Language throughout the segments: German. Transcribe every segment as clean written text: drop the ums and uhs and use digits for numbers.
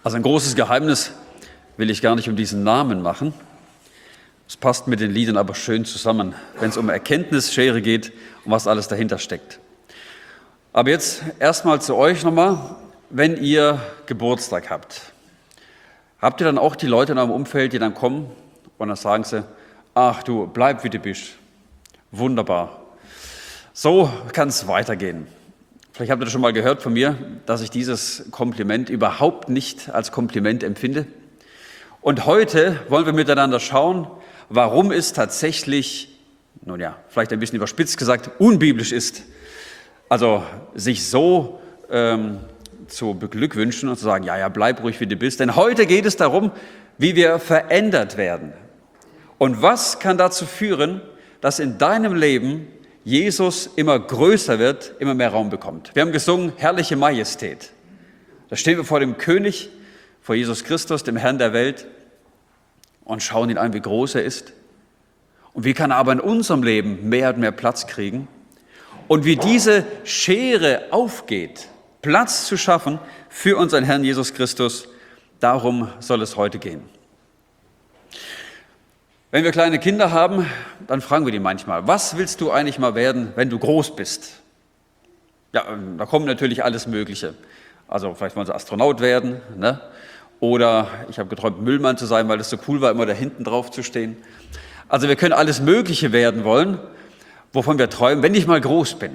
Also ein großes Geheimnis will ich gar nicht um diesen Namen machen. Es passt mit den Liedern aber schön zusammen, wenn es um Erkenntnisschere geht und was alles dahinter steckt. Aber jetzt erstmal zu euch nochmal, wenn ihr Geburtstag habt ihr dann auch die Leute in eurem Umfeld, die dann kommen und dann sagen sie, ach du, bleib wie du bist. Wunderbar. So kann es weitergehen. Vielleicht habt ihr das schon mal gehört von mir, dass ich dieses Kompliment überhaupt nicht als Kompliment empfinde. Und heute wollen wir miteinander schauen, warum es tatsächlich, nun ja, vielleicht ein bisschen überspitzt gesagt, unbiblisch ist. Also sich so zu beglückwünschen und zu sagen, ja, bleib ruhig, wie du bist. Denn heute geht es darum, wie wir verändert werden. Und was kann dazu führen, dass in deinem Leben Jesus immer größer wird, immer mehr Raum bekommt. Wir haben gesungen, herrliche Majestät. Da stehen wir vor dem König, vor Jesus Christus, dem Herrn der Welt und schauen ihn an, wie groß er ist. Und wie kann er aber in unserem Leben mehr und mehr Platz kriegen? Und wie diese Schere aufgeht, Platz zu schaffen für unseren Herrn Jesus Christus, darum soll es heute gehen. Wenn wir kleine Kinder haben, dann fragen wir die manchmal, was willst du eigentlich mal werden, wenn du groß bist? Ja, da kommt natürlich alles Mögliche. Also vielleicht wollen sie Astronaut werden, ne? Oder ich habe geträumt, Müllmann zu sein, weil es so cool war, immer da hinten drauf zu stehen. Also wir können alles Mögliche werden wollen, wovon wir träumen, wenn ich mal groß bin.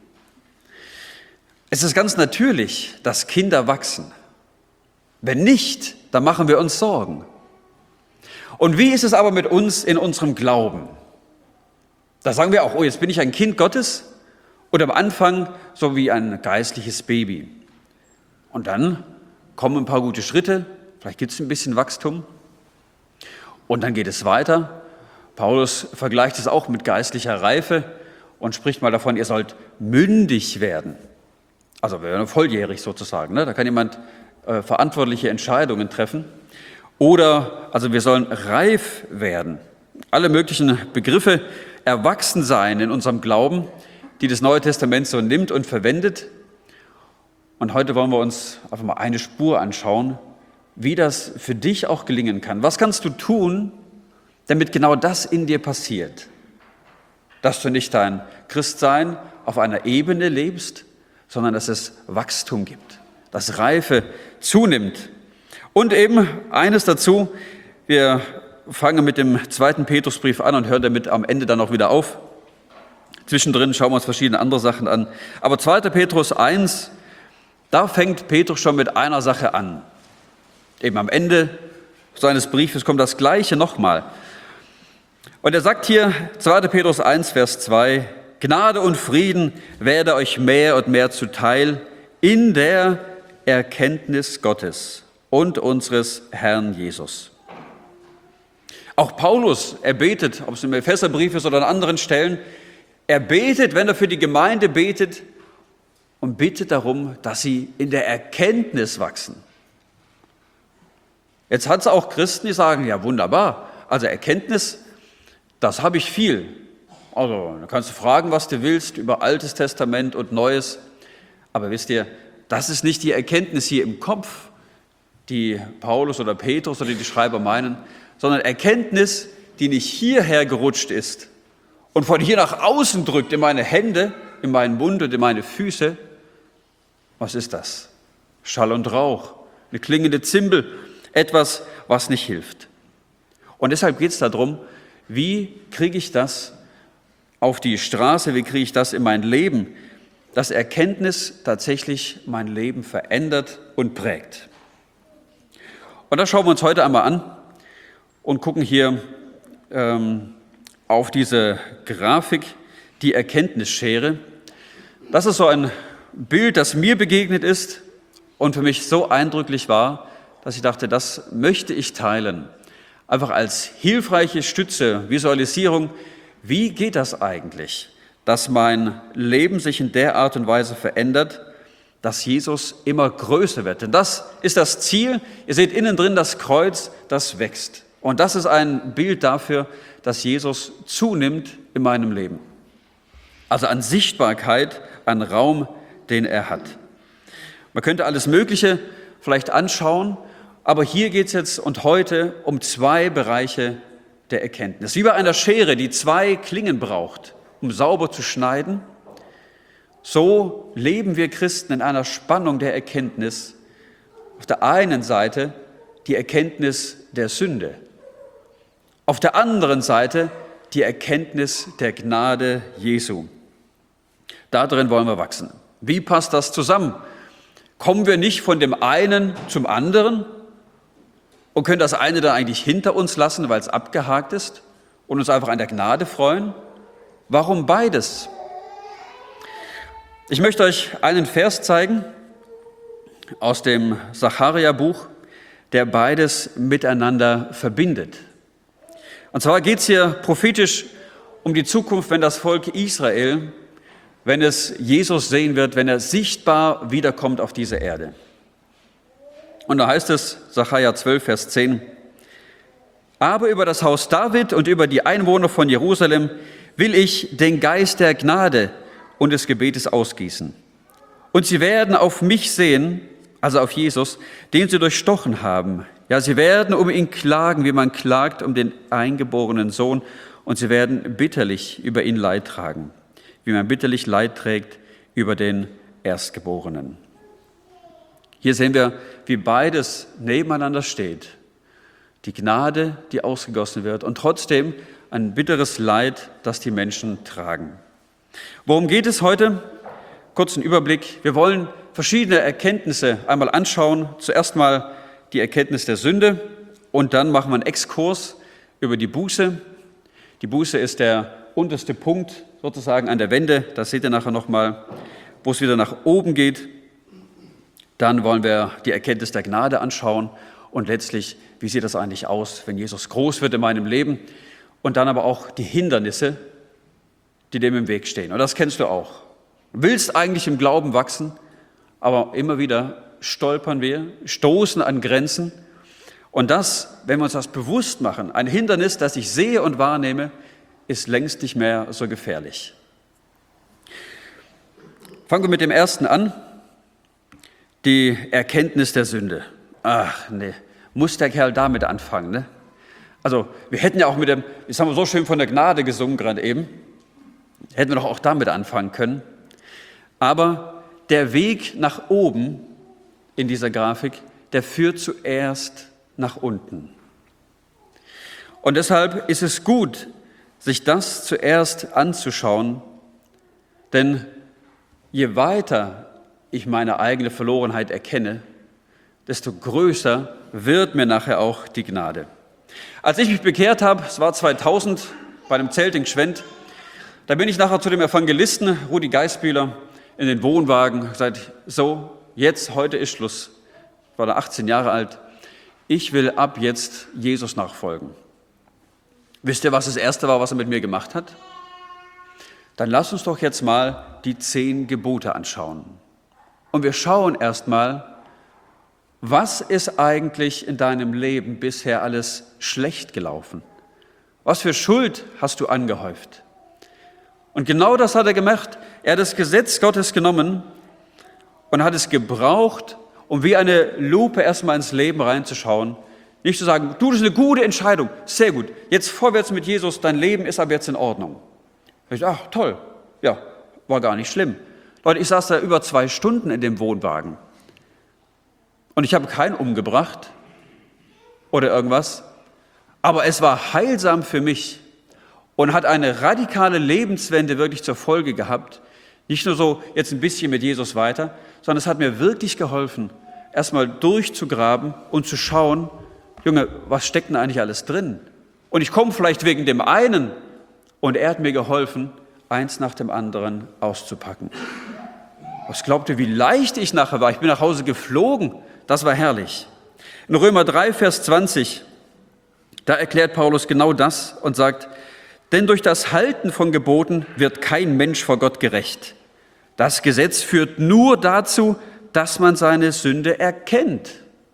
Es ist ganz natürlich, dass Kinder wachsen. Wenn nicht, dann machen wir uns Sorgen. Und wie ist es aber mit uns in unserem Glauben? Da sagen wir auch, oh, jetzt bin ich ein Kind Gottes und am Anfang so wie ein geistliches Baby. Und dann kommen ein paar gute Schritte, vielleicht gibt es ein bisschen Wachstum und dann geht es weiter. Paulus vergleicht es auch mit geistlicher Reife und spricht mal davon, ihr sollt mündig werden. Also wir werden volljährig sozusagen, ne? Da kann jemand verantwortliche Entscheidungen treffen. Oder, also wir sollen reif werden. Alle möglichen Begriffe, erwachsen sein in unserem Glauben, die das Neue Testament so nimmt und verwendet. Und heute wollen wir uns einfach mal eine Spur anschauen, wie das für dich auch gelingen kann. Was kannst du tun, damit genau das in dir passiert? Dass du nicht dein Christsein auf einer Ebene lebst, sondern dass es Wachstum gibt, dass Reife zunimmt. Und eben eines dazu, wir fangen mit dem 2. Petrusbrief an und hören damit am Ende dann auch wieder auf. Zwischendrin schauen wir uns verschiedene andere Sachen an. Aber 2. Petrus 1, da fängt Petrus schon mit einer Sache an. Eben am Ende seines Briefes kommt das Gleiche nochmal. Und er sagt hier, 2. Petrus 1, Vers 2, Gnade und Frieden werde euch mehr und mehr zuteil in der Erkenntnis Gottes und unseres Herrn Jesus. Auch Paulus, er betet, ob es im Epheserbrief ist oder an anderen Stellen, er betet, wenn er für die Gemeinde betet und bittet darum, dass sie in der Erkenntnis wachsen. Jetzt hat es auch Christen, die sagen, ja wunderbar, also Erkenntnis, das habe ich viel. Also da kannst du fragen, was du willst über Altes Testament und Neues, aber wisst ihr, das ist nicht die Erkenntnis hier im Kopf, die Paulus oder Petrus oder die Schreiber meinen, sondern Erkenntnis, die nicht hierher gerutscht ist und von hier nach außen drückt in meine Hände, in meinen Mund und in meine Füße. Was ist das? Schall und Rauch, eine klingende Zimbel, etwas, was nicht hilft. Und deshalb geht es darum, wie kriege ich das auf die Straße, wie kriege ich das in mein Leben, dass Erkenntnis tatsächlich mein Leben verändert und prägt. Und das schauen wir uns heute einmal an und gucken hier auf diese Grafik, die Erkenntnisschere. Das ist so ein Bild, das mir begegnet ist und für mich so eindrücklich war, dass ich dachte, das möchte ich teilen. Einfach als hilfreiche Stütze, Visualisierung, wie geht das eigentlich, dass mein Leben sich in der Art und Weise verändert, dass Jesus immer größer wird. Denn das ist das Ziel. Ihr seht innen drin das Kreuz, das wächst. Und das ist ein Bild dafür, dass Jesus zunimmt in meinem Leben. Also an Sichtbarkeit, an Raum, den er hat. Man könnte alles Mögliche vielleicht anschauen Aber hier geht es jetzt und heute um zwei Bereiche der Erkenntnis. Wie bei einer Schere, die zwei Klingen braucht, um sauber zu schneiden, so leben wir Christen in einer Spannung der Erkenntnis. Auf der einen Seite die Erkenntnis der Sünde, auf der anderen Seite die Erkenntnis der Gnade Jesu. Darin wollen wir wachsen. Wie passt das zusammen? Kommen wir nicht von dem einen zum anderen und können das eine dann eigentlich hinter uns lassen, weil es abgehakt ist und uns einfach an der Gnade freuen? Warum beides? Ich möchte euch einen Vers zeigen aus dem Sacharja-Buch, der beides miteinander verbindet. Und zwar geht es hier prophetisch um die Zukunft, wenn das Volk Israel, wenn es Jesus sehen wird, wenn er sichtbar wiederkommt auf diese Erde. Und da heißt es, Sacharja 12, Vers 10, aber über das Haus David und über die Einwohner von Jerusalem will ich den Geist der Gnade und des Gebetes ausgießen. Und sie werden auf mich sehen, also auf Jesus, den sie durchstochen haben. Ja, sie werden um ihn klagen, wie man klagt um den eingeborenen Sohn. Und sie werden bitterlich über ihn Leid tragen, wie man bitterlich Leid trägt über den Erstgeborenen. Hier sehen wir, wie beides nebeneinander steht. Die Gnade, die ausgegossen wird und trotzdem ein bitteres Leid, das die Menschen tragen. Worum geht es heute? Kurzen Überblick. Wir wollen verschiedene Erkenntnisse einmal anschauen. Zuerst mal die Erkenntnis der Sünde und dann machen wir einen Exkurs über die Buße. Die Buße ist der unterste Punkt sozusagen an der Wende. Das seht ihr nachher nochmal, wo es wieder nach oben geht. Dann wollen wir die Erkenntnis der Gnade anschauen und letztlich, wie sieht das eigentlich aus, wenn Jesus groß wird in meinem Leben? Und dann aber auch die Hindernisse, die dem im Weg stehen. Und das kennst du auch. Du willst eigentlich im Glauben wachsen, aber immer wieder stolpern wir, stoßen an Grenzen. Und das, wenn wir uns das bewusst machen, ein Hindernis, das ich sehe und wahrnehme, ist längst nicht mehr so gefährlich. Fangen wir mit dem ersten an, die Erkenntnis der Sünde. Ach nee, muss der Kerl damit anfangen, ne? Also wir hätten ja auch mit dem, jetzt haben wir so schön von der Gnade gesungen gerade eben, hätten wir doch auch damit anfangen können. Aber der Weg nach oben in dieser Grafik, der führt zuerst nach unten. Und deshalb ist es gut, sich das zuerst anzuschauen, denn je weiter ich meine eigene Verlorenheit erkenne, desto größer wird mir nachher auch die Gnade. Als ich mich bekehrt habe, es war 2000 bei einem Zelt in Gschwend, da bin ich nachher zu dem Evangelisten Rudi Geisbühler in den Wohnwagen gesagt, so, jetzt, heute ist Schluss. Ich war da 18 Jahre alt. Ich will ab jetzt Jesus nachfolgen. Wisst ihr, was das Erste war, was er mit mir gemacht hat? Dann lass uns doch jetzt mal die 10 Gebote anschauen. Und wir schauen erst mal, was ist eigentlich in deinem Leben bisher alles schlecht gelaufen? Was für Schuld hast du angehäuft? Und genau das hat er gemacht. Er hat das Gesetz Gottes genommen und hat es gebraucht, um wie eine Lupe erstmal ins Leben reinzuschauen. Nicht zu sagen, du, das ist eine gute Entscheidung, sehr gut, jetzt vorwärts mit Jesus, dein Leben ist ab jetzt in Ordnung. Ich dachte, ach toll, ja, war gar nicht schlimm. Leute, ich saß da über 2 Stunden in dem Wohnwagen und ich habe keinen umgebracht oder irgendwas, aber es war heilsam für mich und hat eine radikale Lebenswende wirklich zur Folge gehabt. Nicht nur so jetzt ein bisschen mit Jesus weiter, sondern es hat mir wirklich geholfen, erstmal durchzugraben und zu schauen, Junge, was steckt denn eigentlich alles drin? Und ich komme vielleicht wegen dem einen und er hat mir geholfen, eins nach dem anderen auszupacken. Was glaubt ihr, wie leicht ich nachher war? Ich bin nach Hause geflogen. Das war herrlich. In Römer 3, Vers 20, da erklärt Paulus genau das und sagt, denn durch das Halten von Geboten wird kein Mensch vor Gott gerecht. Das Gesetz führt nur dazu, dass man seine Sünde erkennt.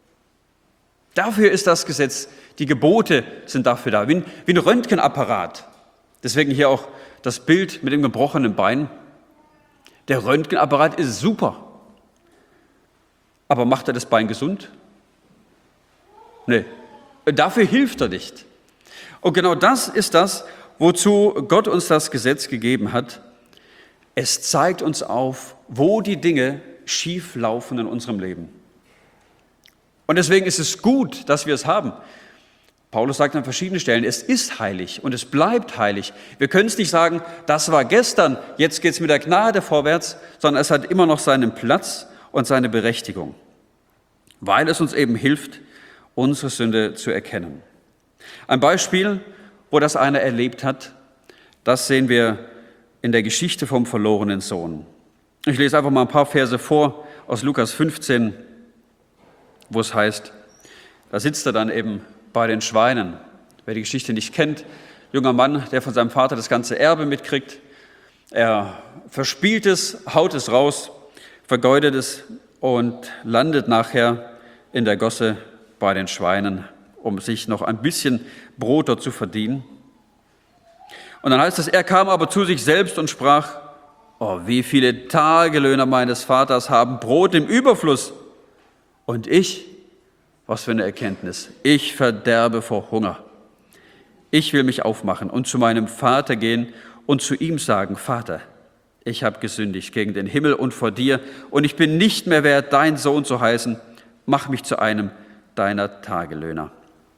Dafür ist das Gesetz, die Gebote sind dafür da, wie ein Röntgenapparat. Deswegen hier auch das Bild mit dem gebrochenen Bein. Der Röntgenapparat ist super. Aber macht er das Bein gesund? Nee, dafür hilft er nicht. Und genau das ist das, wozu Gott uns das Gesetz gegeben hat. Es zeigt uns auf, wo die Dinge schief laufen in unserem Leben. Und deswegen ist es gut, dass wir es haben. Paulus sagt an verschiedenen Stellen, es ist heilig und es bleibt heilig. Wir können es nicht sagen, das war gestern, jetzt geht es mit der Gnade vorwärts, sondern es hat immer noch seinen Platz und seine Berechtigung, weil es uns eben hilft, unsere Sünde zu erkennen. Ein Beispiel, wo das einer erlebt hat, das sehen wir in der Geschichte vom verlorenen Sohn. Ich lese einfach mal ein paar Verse vor aus Lukas 15, wo es heißt, da sitzt er dann eben bei den Schweinen. Wer die Geschichte nicht kennt, junger Mann, der von seinem Vater das ganze Erbe mitkriegt. Er verspielt es, haut es raus, vergeudet es und landet nachher in der Gosse bei den Schweinen, um sich noch ein bisschen Brot dort zu verdienen. Und dann heißt es, er kam aber zu sich selbst und sprach, oh, wie viele Tagelöhner meines Vaters haben Brot im Überfluss. Und ich, was für eine Erkenntnis, ich verderbe vor Hunger. Ich will mich aufmachen und zu meinem Vater gehen und zu ihm sagen, Vater, ich habe gesündigt gegen den Himmel und vor dir und ich bin nicht mehr wert, dein Sohn zu heißen. Mach mich zu einem deiner Tagelöhner.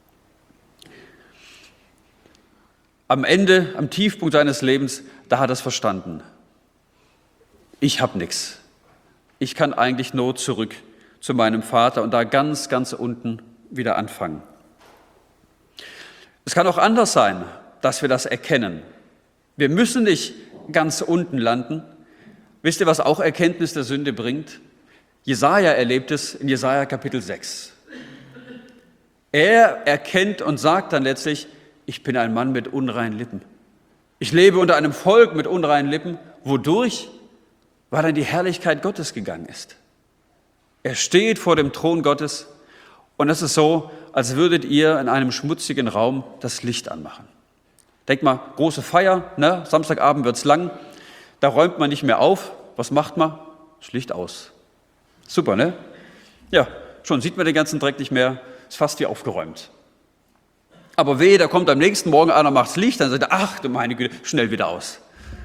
Am Ende, am Tiefpunkt seines Lebens, da hat er es verstanden. Ich habe nichts. Ich kann eigentlich nur zurück zu meinem Vater und da ganz, ganz unten wieder anfangen. Es kann auch anders sein, dass wir das erkennen. Wir müssen nicht ganz unten landen. Wisst ihr, was auch Erkenntnis der Sünde bringt? Jesaja erlebt es in Jesaja Kapitel 6. Er erkennt und sagt dann letztlich, ich bin ein Mann mit unreinen Lippen. Ich lebe unter einem Volk mit unreinen Lippen. Wodurch? Weil dann die Herrlichkeit Gottes gegangen ist. Er steht vor dem Thron Gottes und es ist so, als würdet ihr in einem schmutzigen Raum das Licht anmachen. Denkt mal, große Feier, ne? Samstagabend wird's lang, da räumt man nicht mehr auf. Was macht man? Das Licht aus. Super, ne? Ja, schon sieht man den ganzen Dreck nicht mehr, ist fast wie aufgeräumt. Aber wehe, da kommt am nächsten Morgen einer, macht das Licht, dann sagt er, ach du meine Güte, schnell wieder aus.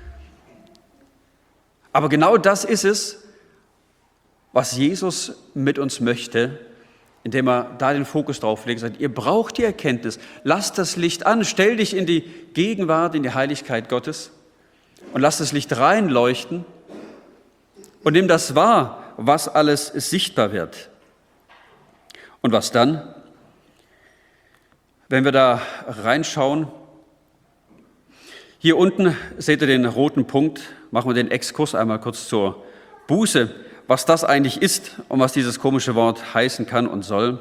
Aber genau das ist es, was Jesus mit uns möchte, indem er da den Fokus drauf legt, sagt, ihr braucht die Erkenntnis, lasst das Licht an, stell dich in die Gegenwart, in die Heiligkeit Gottes und lass das Licht reinleuchten und nimm das wahr, was alles sichtbar wird. Und was dann? Wenn wir da reinschauen, hier unten seht ihr den roten Punkt, machen wir den Exkurs einmal kurz zur Buße, was das eigentlich ist und was dieses komische Wort heißen kann und soll.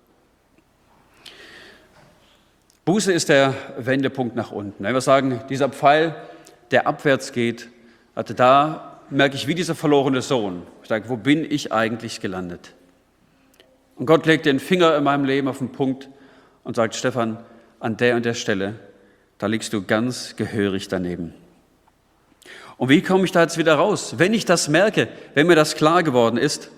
Buße ist der Wendepunkt nach unten. Wenn wir sagen, dieser Pfeil, der abwärts geht, also da merke ich wie dieser verlorene Sohn. Ich sage, wo bin ich eigentlich gelandet? Und Gott legt den Finger in meinem Leben auf den Punkt und sagt, Stefan, an der und der Stelle, da liegst du ganz gehörig daneben. Und wie komme ich da jetzt wieder raus? Wenn ich das merke, wenn mir das klar geworden ist,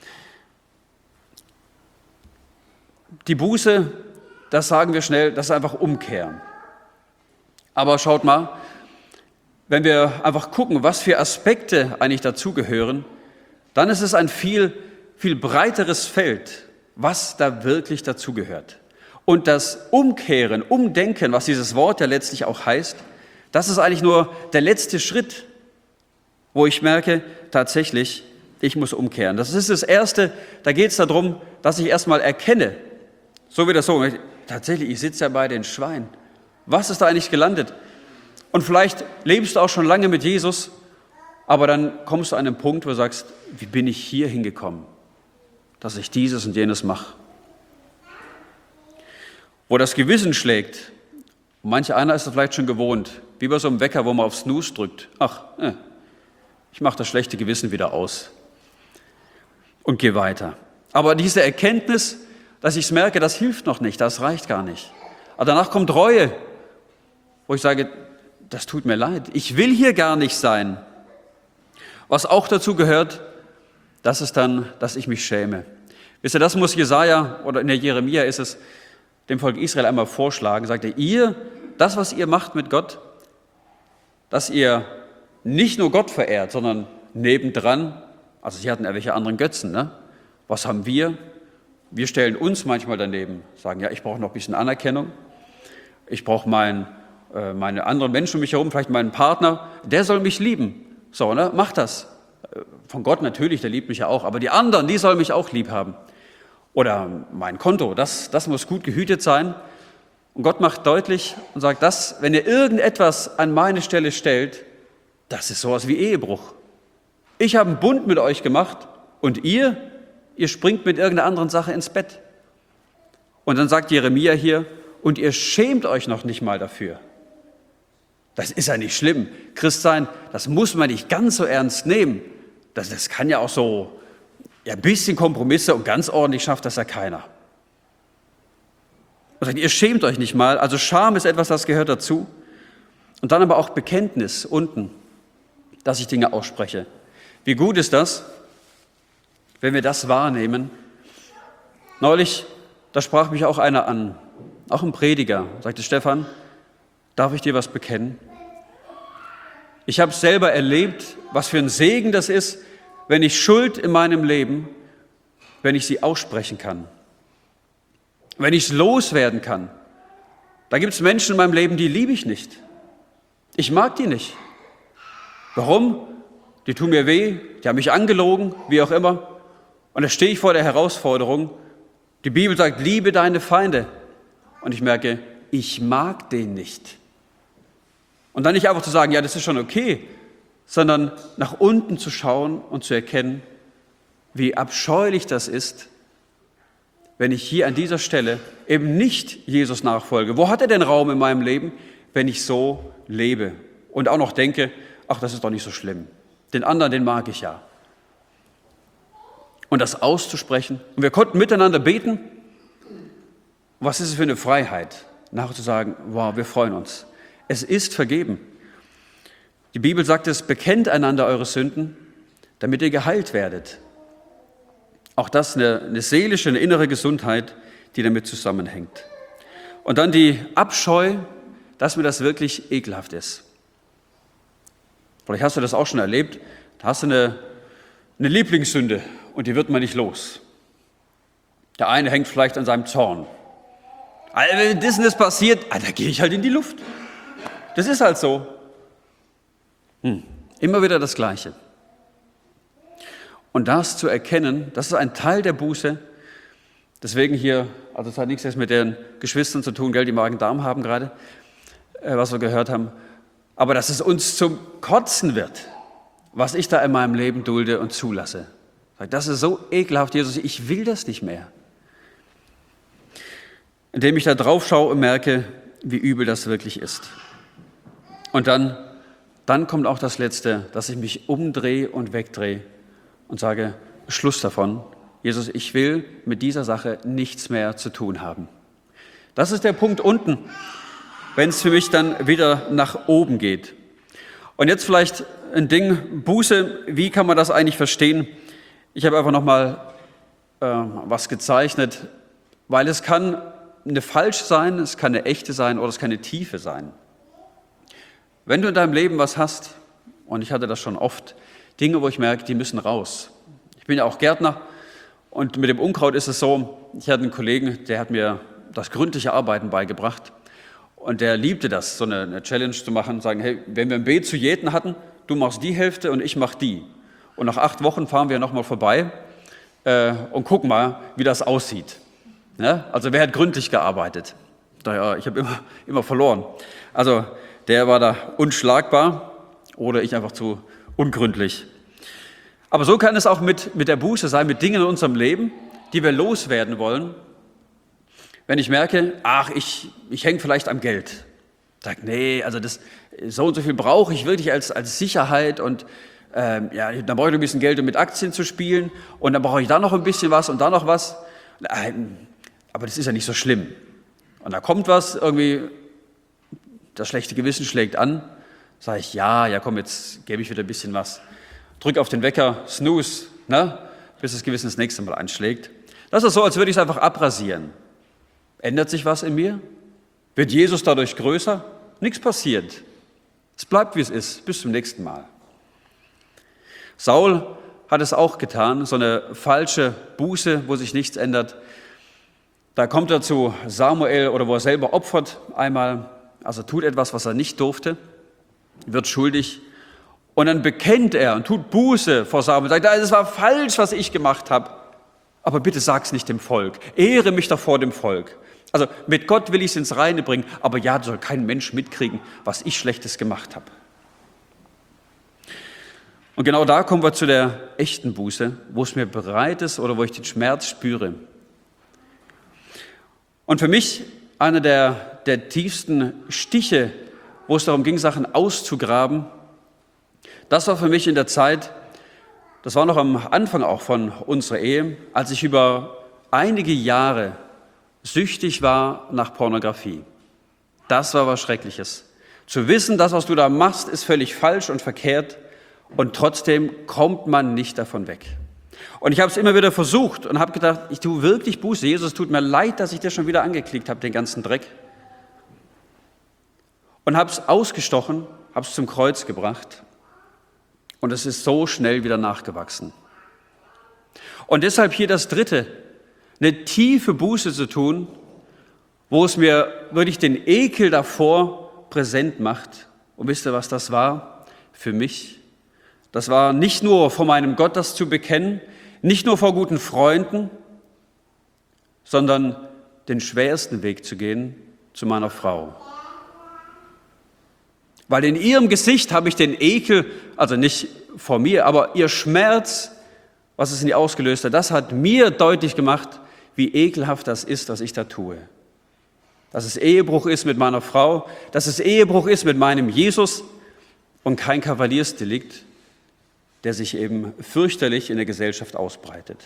die Buße, das sagen wir schnell, das ist einfach umkehren. Aber schaut mal, wenn wir einfach gucken, was für Aspekte eigentlich dazugehören, dann ist es ein viel, viel breiteres Feld, was da wirklich dazugehört. Und das Umkehren, Umdenken, was dieses Wort ja letztlich auch heißt, das ist eigentlich nur der letzte Schritt, wo ich merke, tatsächlich, ich muss umkehren. Das ist das Erste, da geht es darum, dass ich erstmal erkenne, so wie das so, tatsächlich, ich sitze ja bei den Schweinen. Was ist da eigentlich gelandet? Und vielleicht lebst du auch schon lange mit Jesus, aber dann kommst du an einen Punkt, wo du sagst, wie bin ich hier hingekommen, dass ich dieses und jenes mache? Wo das Gewissen schlägt. Und manch einer ist das vielleicht schon gewohnt, wie bei so einem Wecker, wo man auf Snooze drückt. Ich mache das schlechte Gewissen wieder aus und gehe weiter. Aber diese Erkenntnis, dass ich es merke, das hilft noch nicht, das reicht gar nicht. Aber danach kommt Reue, wo ich sage, das tut mir leid, ich will hier gar nicht sein. Was auch dazu gehört, das ist dann, dass ich mich schäme. Wisst ihr, das muss Jesaja oder in der Jeremia ist es, dem Volk Israel einmal vorschlagen, sagte, ihr, das, was ihr macht mit Gott, dass ihr nicht nur Gott verehrt, sondern nebendran, also sie hatten ja welche anderen Götzen, ne? Was haben wir? Wir stellen uns manchmal daneben, sagen, ja, ich brauche noch ein bisschen Anerkennung, ich brauche meine anderen Menschen um mich herum, vielleicht meinen Partner, der soll mich lieben. So, ne? Mach das. Von Gott natürlich, der liebt mich ja auch, aber die anderen, die sollen mich auch lieb haben. Oder mein Konto, das muss gut gehütet sein. Und Gott macht deutlich und sagt, wenn ihr irgendetwas an meine Stelle stellt, das ist sowas wie Ehebruch. Ich habe einen Bund mit euch gemacht und ihr springt mit irgendeiner anderen Sache ins Bett. Und dann sagt Jeremia hier, und ihr schämt euch noch nicht mal dafür. Das ist ja nicht schlimm. Christsein, das muss man nicht ganz so ernst nehmen. Das kann ja auch so, ja, ein bisschen Kompromisse und ganz ordentlich schafft das ja keiner. Und sagt, ihr schämt euch nicht mal. Also Scham ist etwas, das gehört dazu. Und dann aber auch Bekenntnis unten, dass ich Dinge ausspreche. Wie gut ist das, wenn wir das wahrnehmen? Neulich, da sprach mich auch einer an, auch ein Prediger, sagte, Stefan, darf ich dir was bekennen? Ich habe selber erlebt, was für ein Segen das ist, wenn ich Schuld in meinem Leben, wenn ich sie aussprechen kann, wenn ich es loswerden kann. Da gibt es Menschen in meinem Leben, die liebe ich nicht. Ich mag die nicht. Warum? Die tun mir weh, die haben mich angelogen, wie auch immer. Und da stehe ich vor der Herausforderung. Die Bibel sagt, liebe deine Feinde. Und ich merke, ich mag den nicht. Und dann nicht einfach zu sagen, ja, das ist schon okay, sondern nach unten zu schauen und zu erkennen, wie abscheulich das ist, wenn ich hier an dieser Stelle eben nicht Jesus nachfolge. Wo hat er denn Raum in meinem Leben, wenn ich so lebe und auch noch denke, ach, das ist doch nicht so schlimm. Den anderen, den mag ich ja. Und das auszusprechen. Und wir konnten miteinander beten. Was ist es für eine Freiheit, nachher zu sagen, wow, wir freuen uns. Es ist vergeben. Die Bibel sagt es, bekennt einander eure Sünden, damit ihr geheilt werdet. Auch das eine seelische, eine innere Gesundheit, die damit zusammenhängt. Und dann die Abscheu, dass mir das wirklich ekelhaft ist. Vielleicht hast du das auch schon erlebt, da hast du eine Lieblingssünde und die wird man nicht los. Der eine hängt vielleicht an seinem Zorn. Also wenn das passiert, da gehe ich halt in die Luft. Das ist halt so. Immer wieder das Gleiche. Und das zu erkennen, das ist ein Teil der Buße. Deswegen hier, also es hat nichts jetzt mit den Geschwistern zu tun, gell, die Magen-Darm haben gerade, was wir gehört haben. Aber dass es uns zum Kotzen wird, was ich da in meinem Leben dulde und zulasse. Das ist so ekelhaft, Jesus, ich will das nicht mehr. Indem ich da drauf schaue und merke, wie übel das wirklich ist. Und dann kommt auch das Letzte, dass ich mich umdrehe und wegdrehe und sage, Schluss davon. Jesus, ich will mit dieser Sache nichts mehr zu tun haben. Das ist der Punkt unten, wenn es für mich dann wieder nach oben geht. Und jetzt vielleicht ein Ding, Buße, wie kann man das eigentlich verstehen? Ich habe einfach nochmal was gezeichnet, weil es kann eine falsche sein, es kann eine echte sein oder es kann eine tiefe sein. Wenn du in deinem Leben was hast, und ich hatte das schon oft, Dinge, wo ich merke, die müssen raus. Ich bin ja auch Gärtner und mit dem Unkraut ist es so, ich hatte einen Kollegen, der hat mir das gründliche Arbeiten beigebracht und der liebte das, so eine Challenge zu machen, sagen, hey, wenn wir ein Beet zu jäten hatten, du machst die Hälfte und ich mach die. Und nach 8 Wochen fahren wir nochmal vorbei und gucken mal, wie das aussieht. Ja? Also wer hat gründlich gearbeitet? Daher, ich habe immer verloren. Also der war da unschlagbar oder ich einfach zu ungründlich. Aber so kann es auch mit der Buße sein, mit Dingen in unserem Leben, die wir loswerden wollen. Wenn ich merke, ich hänge vielleicht am Geld. Sag, nee, also so und so viel brauche ich wirklich als Sicherheit und dann brauche ich ein bisschen Geld, um mit Aktien zu spielen und dann brauche ich da noch ein bisschen was und da noch was. Aber das ist ja nicht so schlimm. Und da kommt was, irgendwie, das schlechte Gewissen schlägt an, sage ich, ja, komm, jetzt gebe ich wieder ein bisschen was. Drück auf den Wecker, snooze, ne, bis das Gewissen das nächste Mal anschlägt. Das ist so, als würde ich es einfach abrasieren. Ändert sich was in mir? Wird Jesus dadurch größer? Nichts passiert. Es bleibt, wie es ist, bis zum nächsten Mal. Saul hat es auch getan, so eine falsche Buße, wo sich nichts ändert. Da kommt er zu Samuel oder wo er selber opfert einmal, also tut etwas, was er nicht durfte, wird schuldig und dann bekennt er und tut Buße vor Samuel und sagt, es war falsch, was ich gemacht habe, aber bitte sag's nicht dem Volk, ehre mich doch vor dem Volk. Also mit Gott will ich es ins Reine bringen, aber ja, da soll kein Mensch mitkriegen, was ich Schlechtes gemacht habe. Und genau da kommen wir zu der echten Buße, wo es mir bereit ist oder wo ich den Schmerz spüre. Und für mich einer der tiefsten Stiche, wo es darum ging, Sachen auszugraben, das war für mich in der Zeit, das war noch am Anfang auch von unserer Ehe, als ich über einige Jahre süchtig war nach Pornografie. Das war was Schreckliches. Zu wissen, das, was du da machst, ist völlig falsch und verkehrt und trotzdem kommt man nicht davon weg. Und ich habe es immer wieder versucht und habe gedacht, ich tue wirklich Buße. Jesus, tut mir leid, dass ich dir schon wieder angeklickt habe, den ganzen Dreck. Und habe es ausgestochen, habe es zum Kreuz gebracht und es ist so schnell wieder nachgewachsen. Und deshalb hier das Dritte, eine tiefe Buße zu tun, wo es mir wirklich den Ekel davor präsent macht. Und wisst ihr, was das war für mich? Das war nicht nur vor meinem Gott das zu bekennen, nicht nur vor guten Freunden, sondern den schwersten Weg zu gehen zu meiner Frau. Weil in ihrem Gesicht habe ich den Ekel, also nicht vor mir, aber ihr Schmerz, was es in ihr ausgelöst hat, das hat mir deutlich gemacht, wie ekelhaft das ist, was ich da tue. Dass es Ehebruch ist mit meiner Frau, dass es Ehebruch ist mit meinem Jesus und kein Kavaliersdelikt, der sich eben fürchterlich in der Gesellschaft ausbreitet.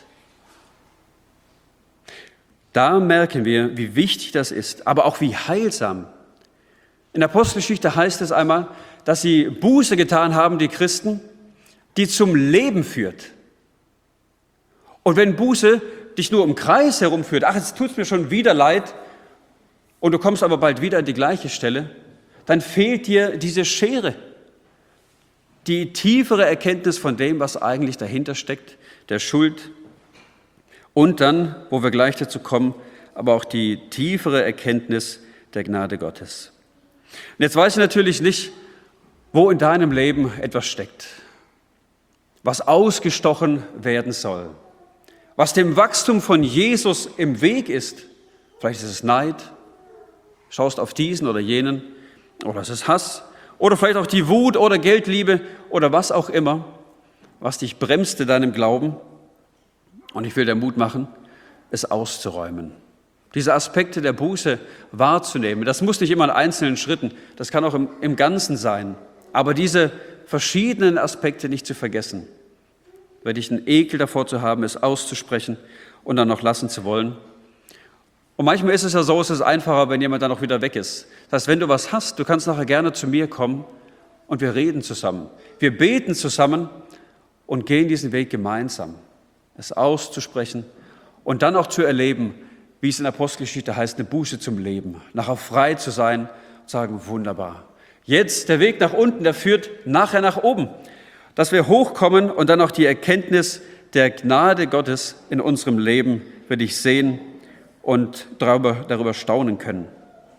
Da merken wir, wie wichtig das ist, aber auch wie heilsam. In der Apostelgeschichte heißt es einmal, dass sie Buße getan haben, die Christen, die zum Leben führt. Und wenn Buße dich nur im Kreis herumführt, ach, jetzt tut es mir schon wieder leid und du kommst aber bald wieder an die gleiche Stelle, dann fehlt dir diese Schere, die tiefere Erkenntnis von dem, was eigentlich dahinter steckt, der Schuld und dann, wo wir gleich dazu kommen, aber auch die tiefere Erkenntnis der Gnade Gottes. Und jetzt weiß ich natürlich nicht, wo in deinem Leben etwas steckt, was ausgestochen werden soll, was dem Wachstum von Jesus im Weg ist. Vielleicht ist es Neid, schaust auf diesen oder jenen, oder es ist Hass, oder vielleicht auch die Wut oder Geldliebe oder was auch immer, was dich bremst in deinem Glauben. Und ich will dir Mut machen, es auszuräumen. Diese Aspekte der Buße wahrzunehmen, das muss nicht immer in einzelnen Schritten, das kann auch im Ganzen sein. Aber diese verschiedenen Aspekte nicht zu vergessen, wirklich einen Ekel davor zu haben, es auszusprechen und dann noch lassen zu wollen. Und manchmal ist es ja so, es ist einfacher, wenn jemand dann auch wieder weg ist. Das heißt, wenn du was hast, du kannst nachher gerne zu mir kommen und wir reden zusammen. Wir beten zusammen und gehen diesen Weg gemeinsam, es auszusprechen und dann auch zu erleben, wie es in der Apostelgeschichte heißt, eine Buße zum Leben, nachher frei zu sein und sagen, wunderbar. Jetzt der Weg nach unten, der führt nachher nach oben, dass wir hochkommen und dann auch die Erkenntnis der Gnade Gottes in unserem Leben wirklich sehen und darüber staunen können.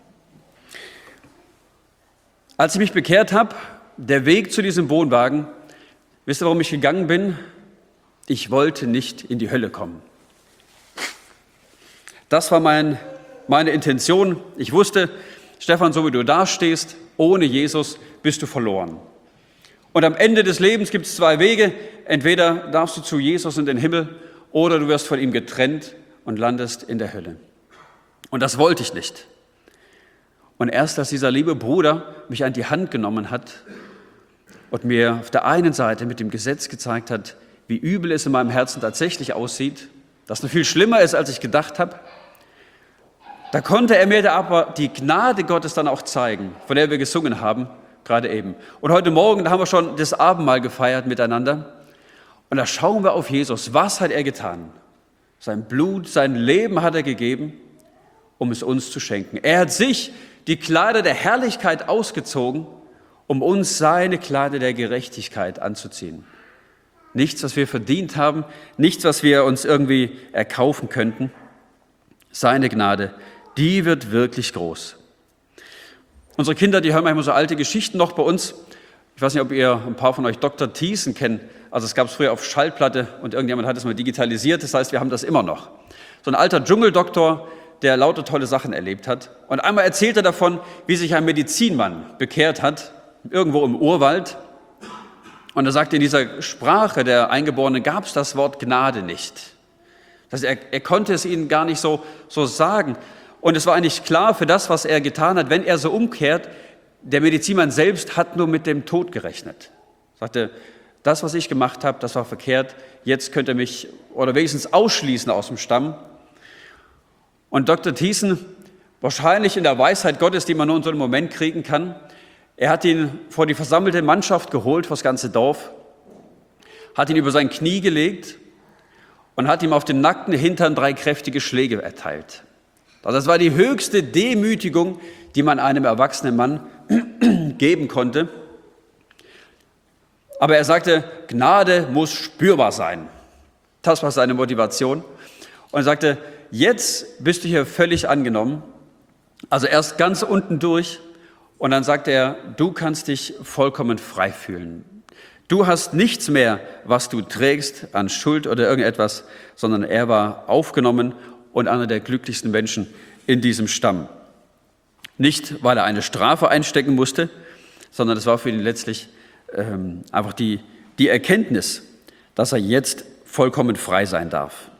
Als ich mich bekehrt habe, der Weg zu diesem Wohnwagen, wisst ihr, warum ich gegangen bin? Ich wollte nicht in die Hölle kommen. Das war meine Intention. Ich wusste, Stefan, so wie du da stehst, ohne Jesus bist du verloren. Und am Ende des Lebens gibt es zwei Wege. Entweder darfst du zu Jesus in den Himmel oder du wirst von ihm getrennt und landest in der Hölle. Und das wollte ich nicht. Und erst als dieser liebe Bruder mich an die Hand genommen hat und mir auf der einen Seite mit dem Gesetz gezeigt hat, wie übel es in meinem Herzen tatsächlich aussieht, dass noch viel schlimmer ist, als ich gedacht habe, da konnte er mir aber die Gnade Gottes dann auch zeigen, von der wir gesungen haben, gerade eben. Und heute Morgen, da haben wir schon das Abendmahl gefeiert miteinander. Und da schauen wir auf Jesus. Was hat er getan? Sein Blut, sein Leben hat er gegeben. um es uns zu schenken. Er hat sich die Kleider der Herrlichkeit ausgezogen, um uns seine Kleider der Gerechtigkeit anzuziehen. Nichts, was wir verdient haben, nichts, was wir uns irgendwie erkaufen könnten. Seine Gnade, die wird wirklich groß. Unsere Kinder, die hören manchmal so alte Geschichten noch bei uns. Ich weiß nicht, ob ihr ein paar von euch Dr. Thiessen kennt. Also es gab es früher auf Schallplatte und irgendjemand hat es mal digitalisiert. Das heißt, wir haben das immer noch. So ein alter Dschungeldoktor, der lauter tolle Sachen erlebt hat. Und einmal erzählt er davon, wie sich ein Medizinmann bekehrt hat, irgendwo im Urwald. Und er sagte, in dieser Sprache der Eingeborenen gab es das Wort Gnade nicht. Das heißt, er konnte es ihnen gar nicht so sagen. Und es war eigentlich klar für das, was er getan hat, wenn er so umkehrt, der Medizinmann selbst hat nur mit dem Tod gerechnet. Er sagte, das, was ich gemacht habe, das war verkehrt, jetzt könnt ihr mich oder wenigstens ausschließen aus dem Stamm. Und Dr. Thiessen, wahrscheinlich in der Weisheit Gottes, die man nur in so einem Moment kriegen kann, er hat ihn vor die versammelte Mannschaft geholt, vor das ganze Dorf, hat ihn über sein Knie gelegt und hat ihm auf den nackten Hintern 3 kräftige Schläge erteilt. Also das war die höchste Demütigung, die man einem erwachsenen Mann geben konnte. Aber er sagte, Gnade muss spürbar sein. Das war seine Motivation. Und er sagte, jetzt bist du hier völlig angenommen. Also erst ganz unten durch. Und dann sagt er, du kannst dich vollkommen frei fühlen. Du hast nichts mehr, was du trägst an Schuld oder irgendetwas, sondern er war aufgenommen und einer der glücklichsten Menschen in diesem Stamm. Nicht, weil er eine Strafe einstecken musste, sondern es war für ihn letztlich einfach die Erkenntnis, dass er jetzt vollkommen frei sein darf.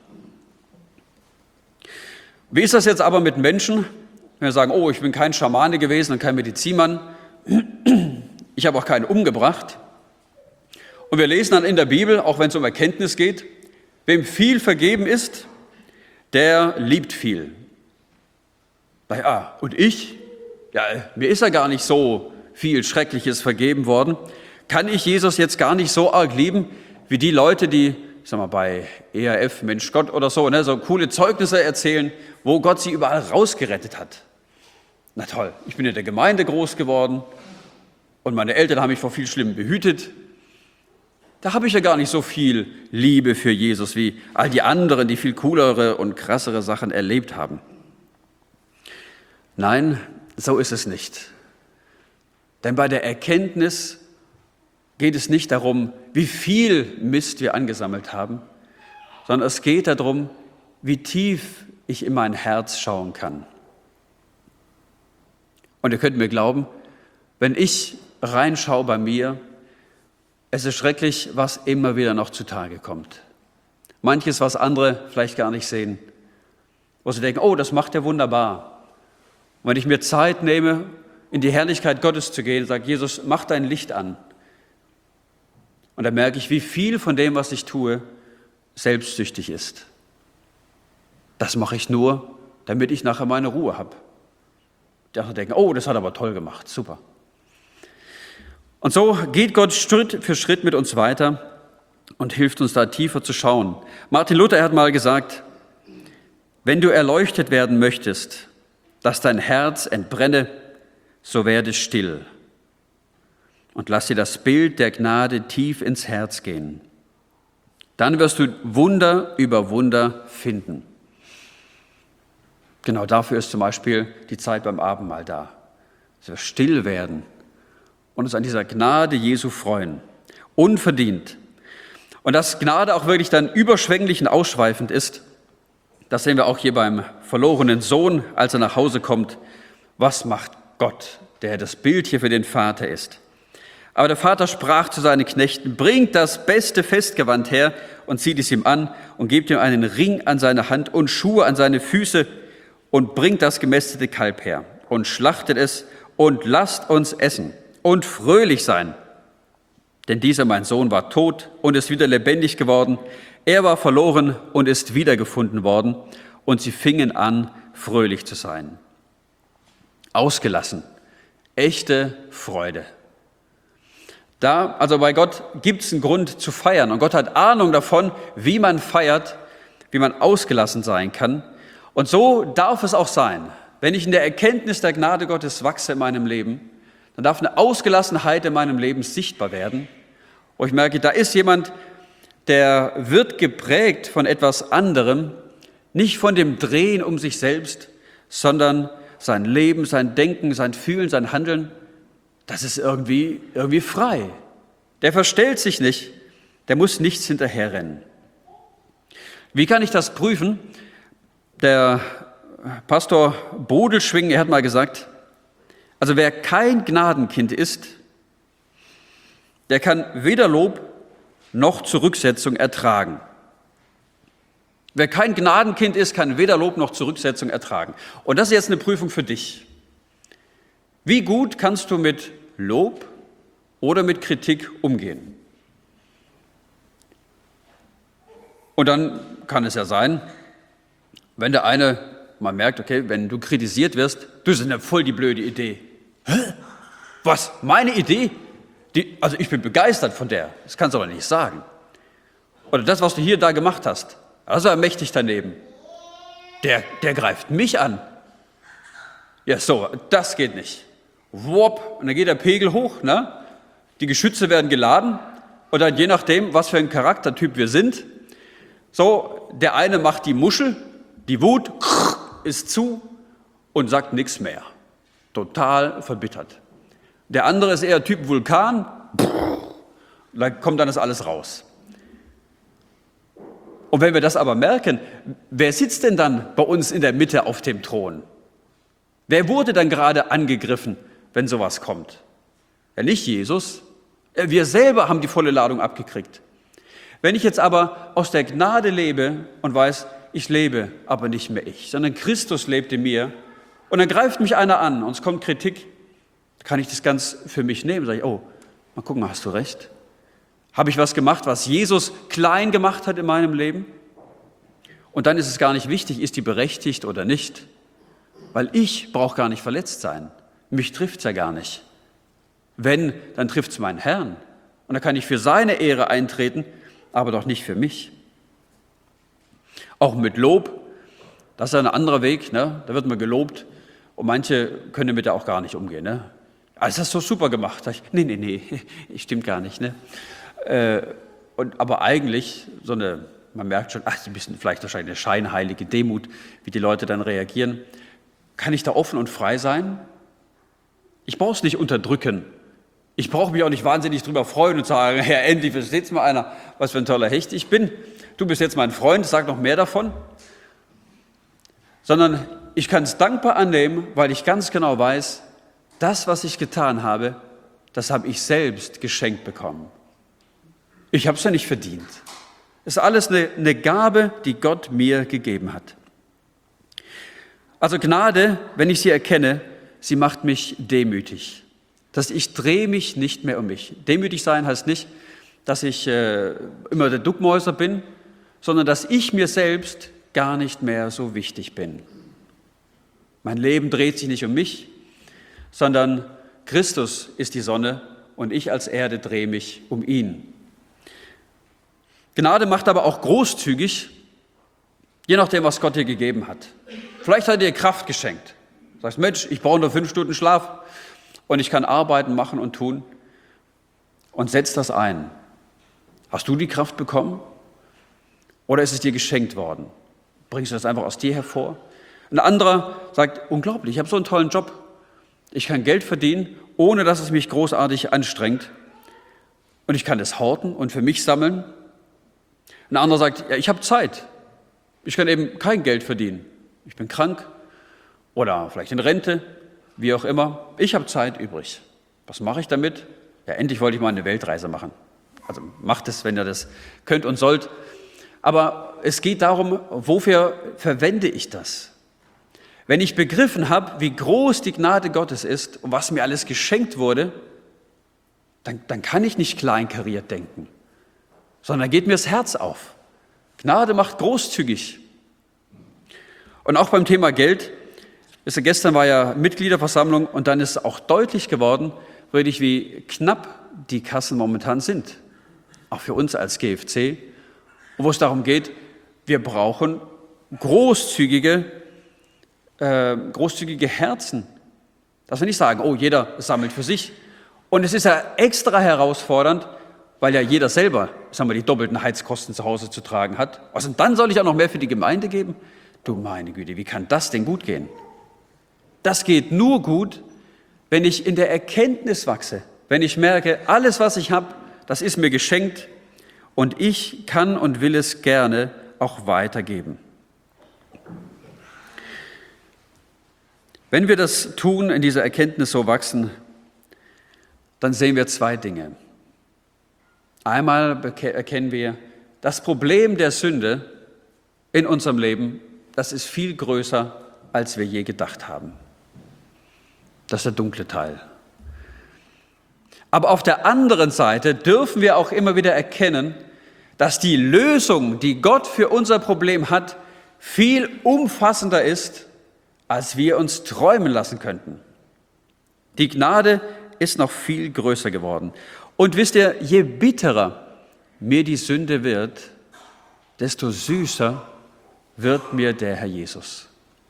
Wie ist das jetzt aber mit Menschen, wenn wir sagen, oh, ich bin kein Schamane gewesen und kein Medizinmann, ich habe auch keinen umgebracht. Und wir lesen dann in der Bibel, auch wenn es um Erkenntnis geht, wem viel vergeben ist, der liebt viel. Naja, und ich? Ja, mir ist ja gar nicht so viel Schreckliches vergeben worden. Kann ich Jesus jetzt gar nicht so arg lieben, wie die Leute, die, ich sag mal, bei ERF, Mensch Gott oder so, so coole Zeugnisse erzählen, wo Gott sie überall rausgerettet hat. Na toll, ich bin in der Gemeinde groß geworden und meine Eltern haben mich vor viel Schlimmem behütet. Da habe ich ja gar nicht so viel Liebe für Jesus wie all die anderen, die viel coolere und krassere Sachen erlebt haben. Nein, so ist es nicht. Denn bei der Erkenntnis geht es nicht darum, wie viel Mist wir angesammelt haben, sondern es geht darum, wie tief ich in mein Herz schauen kann. Und ihr könnt mir glauben, wenn ich reinschaue bei mir, es ist schrecklich, was immer wieder noch zutage kommt. Manches, was andere vielleicht gar nicht sehen, wo sie denken, oh, das macht er wunderbar. Und wenn ich mir Zeit nehme, in die Herrlichkeit Gottes zu gehen, sage Jesus, mach dein Licht an. Und dann merke ich, wie viel von dem, was ich tue, selbstsüchtig ist. Das mache ich nur, damit ich nachher meine Ruhe habe. Die anderen denken, oh, das hat er aber toll gemacht, super. Und so geht Gott Schritt für Schritt mit uns weiter und hilft uns da tiefer zu schauen. Martin Luther, er hat mal gesagt, wenn du erleuchtet werden möchtest, dass dein Herz entbrenne, so werde still und lass dir das Bild der Gnade tief ins Herz gehen. Dann wirst du Wunder über Wunder finden. Genau dafür ist zum Beispiel die Zeit beim Abendmahl da. Dass wir still werden und uns an dieser Gnade Jesu freuen. Unverdient. Und dass Gnade auch wirklich dann überschwänglich und ausschweifend ist, das sehen wir auch hier beim verlorenen Sohn, als er nach Hause kommt. Was macht Gott, der das Bild hier für den Vater ist? Aber der Vater sprach zu seinen Knechten, bringt das beste Festgewand her und zieht es ihm an und gebt ihm einen Ring an seine Hand und Schuhe an seine Füße und bringt das gemästete Kalb her und schlachtet es und lasst uns essen und fröhlich sein. Denn dieser mein Sohn war tot und ist wieder lebendig geworden. Er war verloren und ist wiedergefunden worden. Und sie fingen an, fröhlich zu sein. Ausgelassen. Echte Freude. Also bei Gott gibt es einen Grund zu feiern. Und Gott hat Ahnung davon, wie man feiert, wie man ausgelassen sein kann. Und so darf es auch sein. Wenn ich in der Erkenntnis der Gnade Gottes wachse in meinem Leben, dann darf eine Ausgelassenheit in meinem Leben sichtbar werden. Und ich merke, da ist jemand, der wird geprägt von etwas anderem, nicht von dem Drehen um sich selbst, sondern sein Leben, sein Denken, sein Fühlen, sein Handeln, das ist irgendwie frei. Der verstellt sich nicht, der muss nichts hinterherrennen. Wie kann ich das prüfen? Der Pastor Bodelschwing, er hat mal gesagt, also wer kein Gnadenkind ist, der kann weder Lob noch Zurücksetzung ertragen. Wer kein Gnadenkind ist, kann weder Lob noch Zurücksetzung ertragen. Und das ist jetzt eine Prüfung für dich. Wie gut kannst du mit Lob oder mit Kritik umgehen? Und dann kann es ja sein, wenn der eine mal merkt, okay, wenn du kritisiert wirst, du, das ist ja voll die blöde Idee. Hä? Was? Meine Idee? Also ich bin begeistert von der. Das kannst du aber nicht sagen. Oder das, was du hier da gemacht hast, das war mächtig daneben. Der greift mich an. Ja, so, das geht nicht. Wupp, und dann geht der Pegel hoch, ne? Die Geschütze werden geladen und dann je nachdem, was für ein Charaktertyp wir sind, so, der eine macht die Muschel, die Wut ist zu und sagt nichts mehr. Total verbittert. Der andere ist eher Typ Vulkan, da kommt dann das alles raus. Und wenn wir das aber merken, wer sitzt denn dann bei uns in der Mitte auf dem Thron? Wer wurde dann gerade angegriffen, wenn sowas kommt? Ja, nicht Jesus. Wir selber haben die volle Ladung abgekriegt. Wenn ich jetzt aber aus der Gnade lebe und weiß, ich lebe aber nicht mehr ich, sondern Christus lebt in mir und dann greift mich einer an und es kommt Kritik, kann ich das ganz für mich nehmen. Sage ich, oh, mal gucken, hast du recht? Habe ich was gemacht, was Jesus klein gemacht hat in meinem Leben? Und dann ist es gar nicht wichtig, ist die berechtigt oder nicht, weil ich brauche gar nicht verletzt sein. Mich trifft es ja gar nicht. Wenn, dann trifft es meinen Herrn. Und dann kann ich für seine Ehre eintreten, aber doch nicht für mich. Auch mit Lob, das ist ein anderer Weg, ne? Da wird man gelobt und manche können damit ja auch gar nicht umgehen. Ne? Das hast du so super gemacht. Nee, stimmt gar nicht. Ne? Aber eigentlich so eine, man merkt schon, ein bisschen vielleicht wahrscheinlich eine scheinheilige Demut, wie die Leute dann reagieren. Kann ich da offen und frei sein? Ich brauche es nicht unterdrücken. Ich brauche mich auch nicht wahnsinnig drüber freuen und sagen, ja, endlich versteht's mal einer, was für ein toller Hecht ich bin. Du bist jetzt mein Freund, sag noch mehr davon. Sondern ich kann es dankbar annehmen, weil ich ganz genau weiß, das, was ich getan habe, das habe ich selbst geschenkt bekommen. Ich habe es ja nicht verdient. Es ist alles eine Gabe, die Gott mir gegeben hat. Also Gnade, wenn ich sie erkenne, sie macht mich demütig. Dass ich drehe mich nicht mehr um mich. Demütig sein heißt nicht, dass ich immer der Duckmäuser bin, sondern dass ich mir selbst gar nicht mehr so wichtig bin. Mein Leben dreht sich nicht um mich, sondern Christus ist die Sonne und ich als Erde drehe mich um ihn. Gnade macht aber auch großzügig, je nachdem, was Gott dir gegeben hat. Vielleicht hat er dir Kraft geschenkt. Du sagst, Mensch, ich brauche nur 5 Stunden Schlaf und ich kann arbeiten, machen und tun. Und setz das ein. Hast du die Kraft bekommen? Oder ist es dir geschenkt worden? Bringst du das einfach aus dir hervor? Ein anderer sagt, unglaublich, ich habe so einen tollen Job. Ich kann Geld verdienen, ohne dass es mich großartig anstrengt. Und ich kann es horten und für mich sammeln. Ein anderer sagt, ja, ich habe Zeit. Ich kann eben kein Geld verdienen. Ich bin krank oder vielleicht in Rente, wie auch immer. Ich habe Zeit übrig. Was mache ich damit? Ja, endlich wollte ich mal eine Weltreise machen. Also macht es, wenn ihr das könnt und sollt. Aber es geht darum, wofür verwende ich das? Wenn ich begriffen habe, wie groß die Gnade Gottes ist und was mir alles geschenkt wurde, dann kann ich nicht kleinkariert denken, sondern geht mir das Herz auf. Gnade macht großzügig. Und auch beim Thema Geld, gestern war ja Mitgliederversammlung und dann ist auch deutlich geworden, wirklich wie knapp die Kassen momentan sind. Auch für uns als GFC, wo es darum geht, wir brauchen großzügige Herzen. Dass wir nicht sagen, oh, jeder sammelt für sich. Und es ist ja extra herausfordernd, weil ja jeder selber, die doppelten Heizkosten zu Hause zu tragen hat. Und dann soll ich auch noch mehr für die Gemeinde geben? Du meine Güte, wie kann das denn gut gehen? Das geht nur gut, wenn ich in der Erkenntnis wachse, wenn ich merke, alles, was ich habe, das ist mir geschenkt und ich kann und will es gerne auch weitergeben. Wenn wir das tun, in dieser Erkenntnis so wachsen, dann sehen wir zwei Dinge. Einmal erkennen wir, das Problem der Sünde in unserem Leben, das ist viel größer, als wir je gedacht haben. Das ist der dunkle Teil. Aber auf der anderen Seite dürfen wir auch immer wieder erkennen, dass die Lösung, die Gott für unser Problem hat, viel umfassender ist, als wir uns träumen lassen könnten. Die Gnade ist noch viel größer geworden. Und wisst ihr, je bitterer mir die Sünde wird, desto süßer wird mir der Herr Jesus.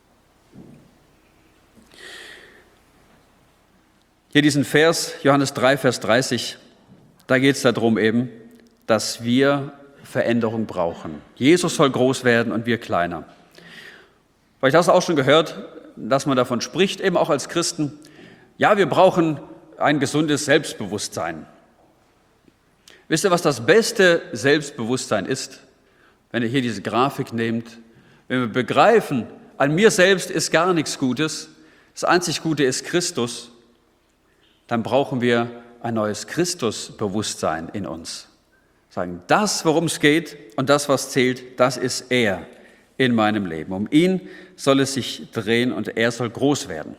Hier diesen Vers, Johannes 3, Vers 30, da geht es darum eben, dass wir Veränderung brauchen. Jesus soll groß werden und wir kleiner. Vielleicht hast du auch schon gehört, dass man davon spricht, eben auch als Christen, ja, wir brauchen ein gesundes Selbstbewusstsein. Wisst ihr, was das beste Selbstbewusstsein ist? Wenn ihr hier diese Grafik nehmt, wenn wir begreifen, an mir selbst ist gar nichts Gutes, das einzig Gute ist Christus, dann brauchen wir ein neues Christusbewusstsein in uns. Sagen, das, worum es geht und das, was zählt, das ist er in meinem Leben. Um ihn soll es sich drehen und er soll groß werden.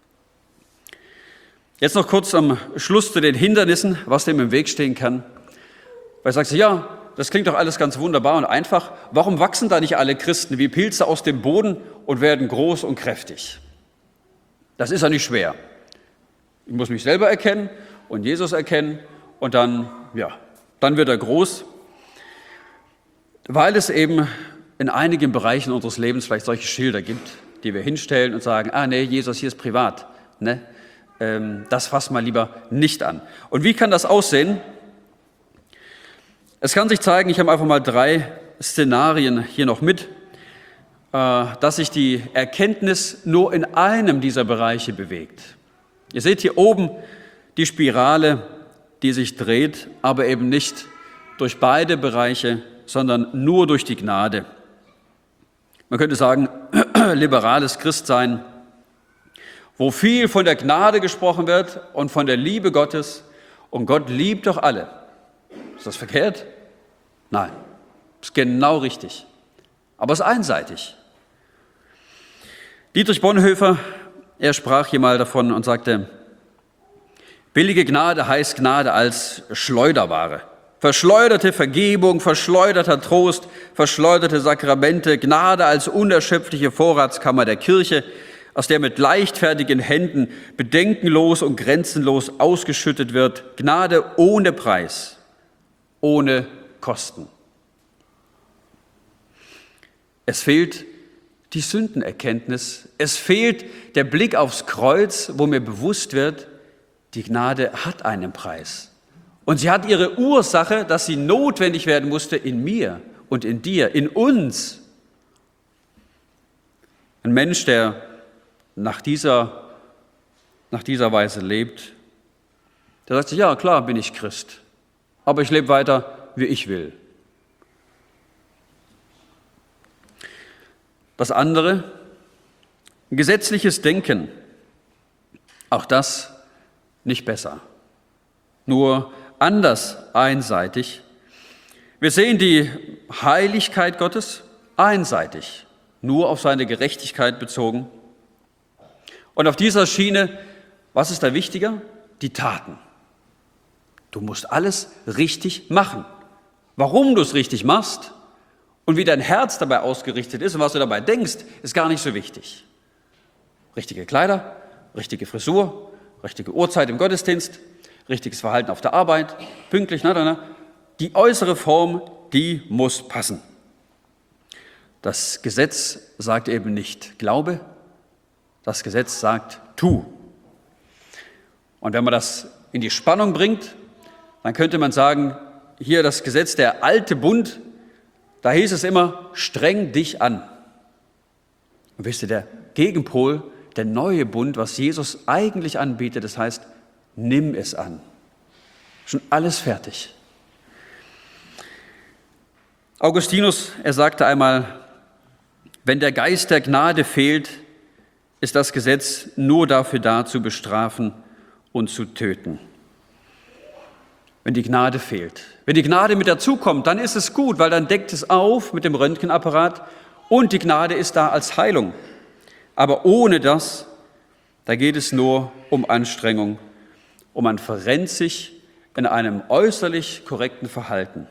Jetzt noch kurz am Schluss zu den Hindernissen, was dem im Weg stehen kann. Weil sagst du, ja, das klingt doch alles ganz wunderbar und einfach. Warum wachsen da nicht alle Christen wie Pilze aus dem Boden und werden groß und kräftig? Das ist ja nicht schwer. Ich muss mich selber erkennen und Jesus erkennen und dann wird er groß. Weil es eben in einigen Bereichen unseres Lebens vielleicht solche Schilder gibt, die wir hinstellen und sagen, nee, Jesus, hier ist privat. Ne? Das fassen wir lieber nicht an. Und wie kann das aussehen? Es kann sich zeigen, ich habe einfach mal 3 Szenarien hier noch mit, dass sich die Erkenntnis nur in einem dieser Bereiche bewegt. Ihr seht hier oben die Spirale, die sich dreht, aber eben nicht durch beide Bereiche, sondern nur durch die Gnade. Man könnte sagen, liberales Christsein, wo viel von der Gnade gesprochen wird und von der Liebe Gottes. Und Gott liebt doch alle. Ist das verkehrt? Nein, ist genau richtig. Aber es ist einseitig. Dietrich Bonhoeffer, er sprach hier mal davon und sagte, billige Gnade heißt Gnade als Schleuderware. Verschleuderte Vergebung, verschleuderter Trost, verschleuderte Sakramente, Gnade als unerschöpfliche Vorratskammer der Kirche, aus der mit leichtfertigen Händen bedenkenlos und grenzenlos ausgeschüttet wird. Gnade ohne Preis, ohne Kosten. Es fehlt die Sündenerkenntnis. Es fehlt der Blick aufs Kreuz, wo mir bewusst wird, die Gnade hat einen Preis. Und sie hat ihre Ursache, dass sie notwendig werden musste in mir und in dir, in uns. Ein Mensch, der nach dieser Weise lebt, der sagt sich, ja klar bin ich Christ, aber ich lebe weiter, wie ich will. Das andere, gesetzliches Denken, auch das nicht besser, nur anders einseitig. Wir sehen die Heiligkeit Gottes einseitig, nur auf seine Gerechtigkeit bezogen. Und auf dieser Schiene, was ist da wichtiger? Die Taten. Du musst alles richtig machen. Warum du es richtig machst und wie dein Herz dabei ausgerichtet ist und was du dabei denkst, ist gar nicht so wichtig. Richtige Kleider, richtige Frisur, richtige Uhrzeit im Gottesdienst, richtiges Verhalten auf der Arbeit, pünktlich, die äußere Form, die muss passen. Das Gesetz sagt eben nicht glaube, das Gesetz sagt tu. Und wenn man das in die Spannung bringt, dann könnte man sagen, hier das Gesetz, der alte Bund, da hieß es immer, streng dich an. Und wisst ihr, der Gegenpol, der neue Bund, was Jesus eigentlich anbietet, das heißt, nimm es an. Schon alles fertig. Augustinus, er sagte einmal, wenn der Geist der Gnade fehlt, ist das Gesetz nur dafür da, zu bestrafen und zu töten. Wenn die Gnade fehlt. Wenn die Gnade mit dazukommt, dann ist es gut, weil dann deckt es auf mit dem Röntgenapparat und die Gnade ist da als Heilung. Aber ohne das, da geht es nur um Anstrengung und man verrennt sich in einem äußerlich korrekten Verhalten.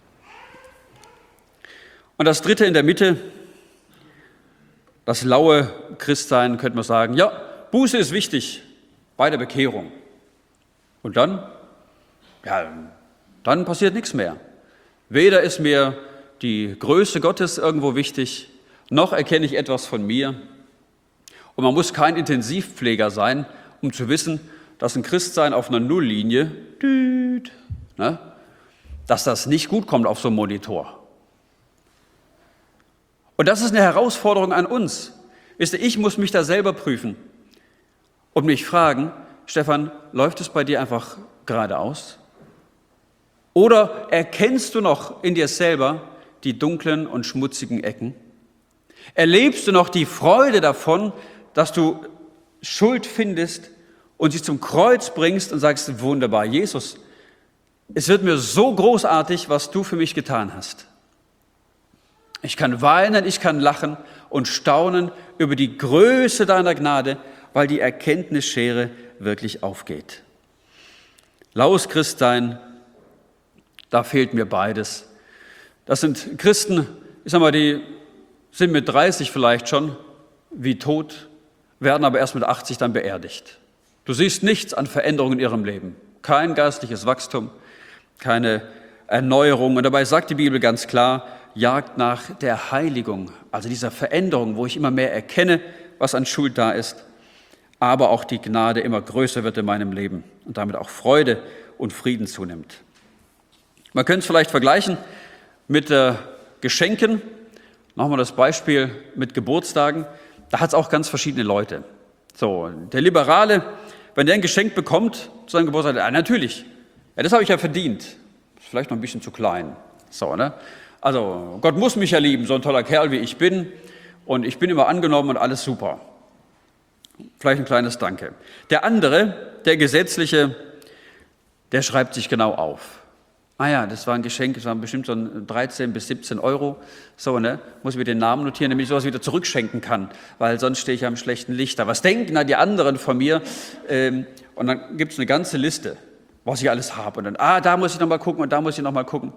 Und das Dritte in der Mitte, das laue Christsein, könnte man sagen, ja, Buße ist wichtig bei der Bekehrung. Und dann? Ja, dann passiert nichts mehr. Weder ist mir die Größe Gottes irgendwo wichtig, noch erkenne ich etwas von mir. Und man muss kein Intensivpfleger sein, um zu wissen, dass ein Christsein auf einer Nulllinie, dass das nicht gut kommt auf so einem Monitor. Und das ist eine Herausforderung an uns. Wisst ihr, ich muss mich da selber prüfen und mich fragen, Stefan, läuft es bei dir einfach geradeaus? Oder erkennst du noch in dir selber die dunklen und schmutzigen Ecken? Erlebst du noch die Freude davon, dass du Schuld findest und sie zum Kreuz bringst und sagst, wunderbar, Jesus, es wird mir so großartig, was du für mich getan hast. Ich kann weinen, ich kann lachen und staunen über die Größe deiner Gnade, weil die Erkenntnisschere wirklich aufgeht. Laues Christsein, da fehlt mir beides. Das sind Christen, ich sag mal, die sind mit 30 vielleicht schon wie tot, werden aber erst mit 80 dann beerdigt. Du siehst nichts an Veränderungen in ihrem Leben, kein geistliches Wachstum, keine Erneuerung. Und dabei sagt die Bibel ganz klar, jagt nach der Heiligung, also dieser Veränderung, wo ich immer mehr erkenne, was an Schuld da ist, aber auch die Gnade immer größer wird in meinem Leben und damit auch Freude und Frieden zunimmt. Man könnte es vielleicht vergleichen mit Geschenken. Machen wir das Beispiel mit Geburtstagen. Da hat es auch ganz verschiedene Leute. So, der Liberale, wenn der ein Geschenk bekommt zu seinem Geburtstag, ja, natürlich, ja, das habe ich ja verdient. Ist vielleicht noch ein bisschen zu klein. So, ne? Also Gott muss mich ja lieben, so ein toller Kerl wie ich bin. Und ich bin immer angenommen und alles super. Vielleicht ein kleines Danke. Der andere, der Gesetzliche, der schreibt sich genau auf. Ah ja, das war ein Geschenk, das waren bestimmt so 13 bis 17 Euro. So, ne? Muss ich mir den Namen notieren, damit ich sowas wieder zurückschenken kann, weil sonst stehe ich ja im schlechten Licht da. Was denken da die anderen von mir? Und dann gibt es eine ganze Liste, was ich alles habe. Und dann, da muss ich nochmal gucken und da muss ich nochmal gucken.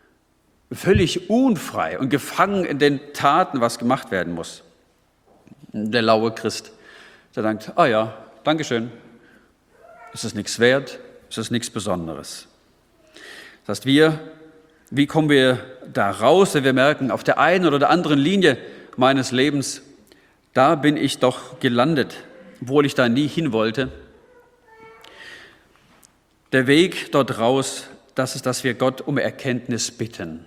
Völlig unfrei und gefangen in den Taten, was gemacht werden muss. Der laue Christ, der denkt, ja, Dankeschön. Ist es nichts wert? Ist es nichts Besonderes? Das heißt, wie kommen wir da raus, wenn wir merken, auf der einen oder der anderen Linie meines Lebens, da bin ich doch gelandet, obwohl ich da nie hin wollte. Der Weg dort raus, das ist, dass wir Gott um Erkenntnis bitten.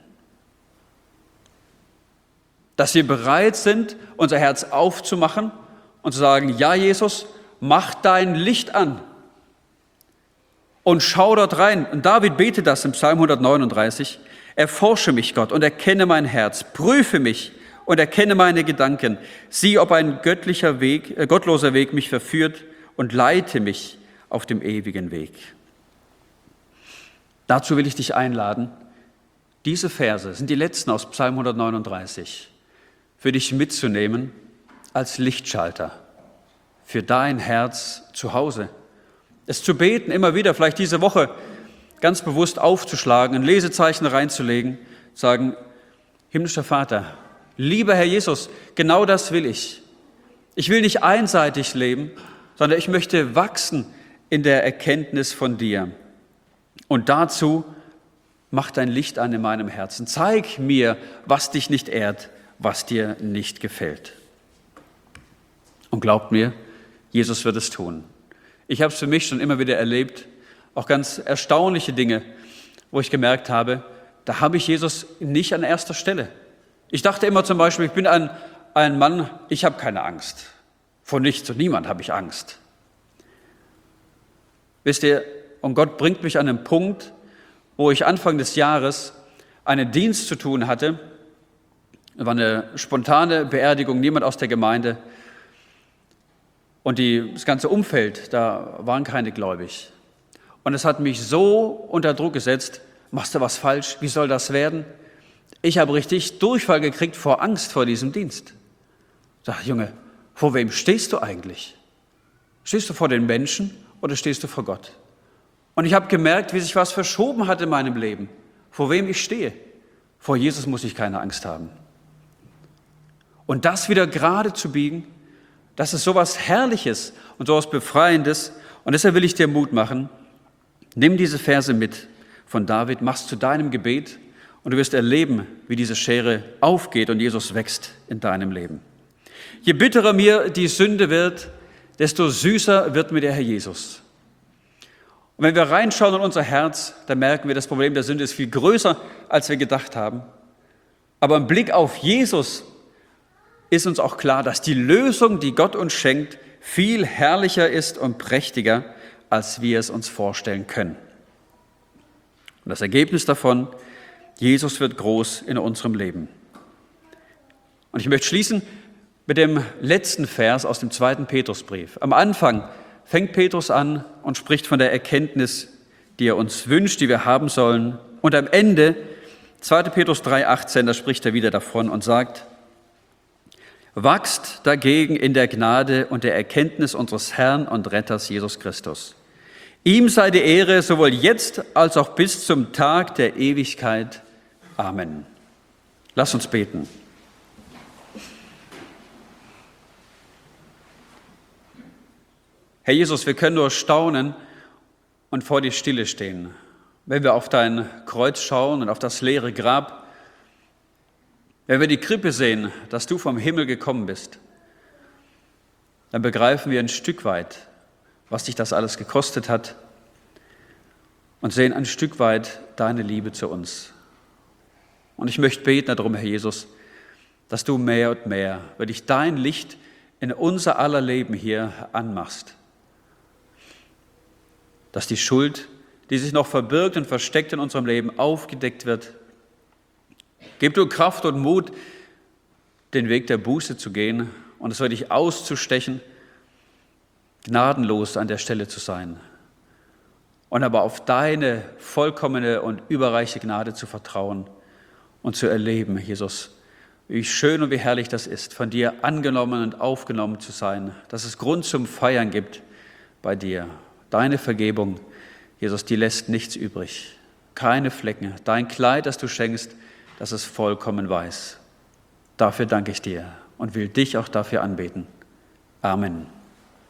Dass wir bereit sind, unser Herz aufzumachen und zu sagen, ja Jesus, mach dein Licht an. Und schau dort rein. Und David betet das im Psalm 139. Erforsche mich, Gott, und erkenne mein Herz. Prüfe mich und erkenne meine Gedanken. Sieh, ob ein gottloser Weg mich verführt und leite mich auf dem ewigen Weg. Dazu will ich dich einladen. Diese Verse sind die letzten aus Psalm 139. Für dich mitzunehmen als Lichtschalter für dein Herz zu Hause. Es zu beten, immer wieder, vielleicht diese Woche ganz bewusst aufzuschlagen, ein Lesezeichen reinzulegen, sagen, himmlischer Vater, lieber Herr Jesus, genau das will ich. Ich will nicht einseitig leben, sondern ich möchte wachsen in der Erkenntnis von dir. Und dazu mach dein Licht an in meinem Herzen. Zeig mir, was dich nicht ehrt, was dir nicht gefällt. Und glaubt mir, Jesus wird es tun. Ich habe es für mich schon immer wieder erlebt, auch ganz erstaunliche Dinge, wo ich gemerkt habe, da habe ich Jesus nicht an erster Stelle. Ich dachte immer zum Beispiel, ich bin ein Mann, ich habe keine Angst. Vor nichts und niemand habe ich Angst. Wisst ihr, und Gott bringt mich an einen Punkt, wo ich Anfang des Jahres einen Dienst zu tun hatte. Es war eine spontane Beerdigung, niemand aus der Gemeinde. Und das ganze Umfeld, da waren keine gläubig. Und es hat mich so unter Druck gesetzt, machst du was falsch, wie soll das werden? Ich habe richtig Durchfall gekriegt vor Angst vor diesem Dienst. Ich dachte, Junge, vor wem stehst du eigentlich? Stehst du vor den Menschen oder stehst du vor Gott? Und ich habe gemerkt, wie sich was verschoben hat in meinem Leben. Vor wem ich stehe. Vor Jesus muss ich keine Angst haben. Und das wieder gerade zu biegen, das ist sowas Herrliches und sowas Befreiendes. Und deshalb will ich dir Mut machen. Nimm diese Verse mit von David, mach's zu deinem Gebet und du wirst erleben, wie diese Schere aufgeht und Jesus wächst in deinem Leben. Je bitterer mir die Sünde wird, desto süßer wird mir der Herr Jesus. Und wenn wir reinschauen in unser Herz, dann merken wir, das Problem der Sünde ist viel größer, als wir gedacht haben. Aber im Blick auf Jesus ist uns auch klar, dass die Lösung, die Gott uns schenkt, viel herrlicher ist und prächtiger, als wir es uns vorstellen können. Und das Ergebnis davon, Jesus wird groß in unserem Leben. Und ich möchte schließen mit dem letzten Vers aus dem 2. Petrusbrief. Am Anfang fängt Petrus an und spricht von der Erkenntnis, die er uns wünscht, die wir haben sollen. Und am Ende, 2. Petrus 3,18, da spricht er wieder davon und sagt, wachst dagegen in der Gnade und der Erkenntnis unseres Herrn und Retters Jesus Christus. Ihm sei die Ehre sowohl jetzt als auch bis zum Tag der Ewigkeit. Amen. Lass uns beten. Herr Jesus, wir können nur staunen und vor dir Stille stehen, wenn wir auf dein Kreuz schauen und auf das leere Grab, wenn wir die Krippe sehen, dass du vom Himmel gekommen bist, dann begreifen wir ein Stück weit, was dich das alles gekostet hat und sehen ein Stück weit deine Liebe zu uns. Und ich möchte beten darum, Herr Jesus, dass du mehr und mehr, wenn dich dein Licht in unser aller Leben hier anmachst, dass die Schuld, die sich noch verbirgt und versteckt in unserem Leben, aufgedeckt wird. Gib du Kraft und Mut, den Weg der Buße zu gehen und es wirklich auszustechen, gnadenlos an der Stelle zu sein und aber auf deine vollkommene und überreiche Gnade zu vertrauen und zu erleben, Jesus, wie schön und wie herrlich das ist, von dir angenommen und aufgenommen zu sein, dass es Grund zum Feiern gibt bei dir. Deine Vergebung, Jesus, die lässt nichts übrig, keine Flecken. Dein Kleid, das du schenkst, das ist vollkommen weiß. Dafür danke ich dir und will dich auch dafür anbeten. Amen.